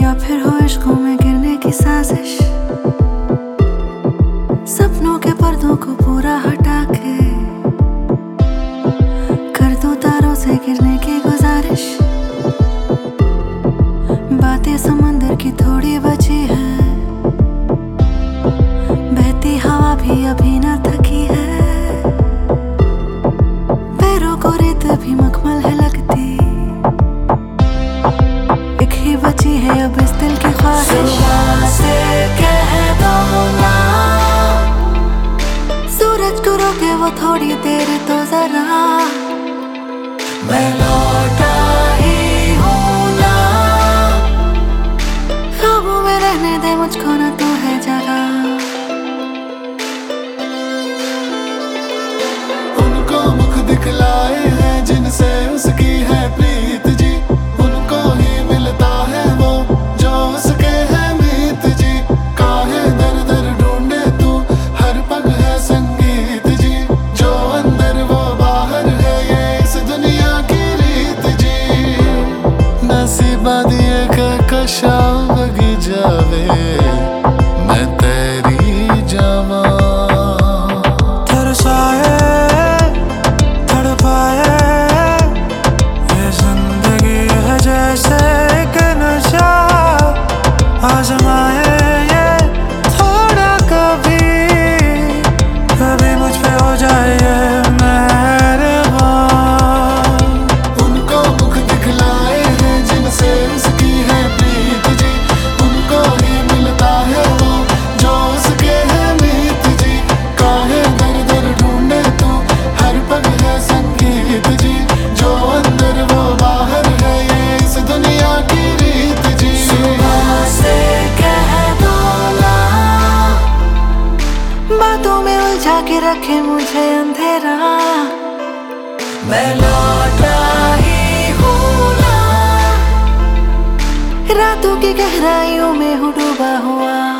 या फिर हो इश्कों में गिरने की साजिश। सपनों के पर्दों को पूरा हटा के कर दूं तारों से गिरने की गुजारिश। बातें समंदर की थोड़ी बची है, बहती हवा भी अभी ना थकी है। पैरों को रेत भी मखमल है लगती, एक ही बची है अब इस दिल की ख्वाहिश। सुबह से कह दो ना, सूरज को रोके वो थोड़ी देर तो जरा। मैं लौटा ही हूँ ना, ख्वाबों में रहने दे मुझको ना, तू है जगह। उनको मुख दिखलाए हैं जिनसे उसकी है प्रीत जी, उनको ही मिलता है वो जो उसके है मीत जी। काहे दर दर ढूंढे तू, हर पग है संगीत जी, जो अंदर वो बाहर है ये इस दुनिया की रीत जी। नसीबा दिए कशा लगी जावे, मैं तेरी जावा। तरसाए तड़पाए ये जिंदगी है जैसे कि नशा, आजमाए ये थोड़ा कभी कभी मुझ पे हो जाए ये मेहरबान। उनको मुख दिखलाए हैं जिनसे उसकी है प्रीत जी, उनको ही मिलता है वो जो उसके है मीत जी। काहे दर दर ढूंढे तू, हर पग है संगीत जी, जो अंदर वो बाहर है ये इस दुनिया की रीत जी। सुबह से कह दो ना, बातों में उलझा के रखे मुझे अंधेरा। मैं लौटा ही हूँ ना, रातों की गहराइयों में हूँ डूबा हुआ।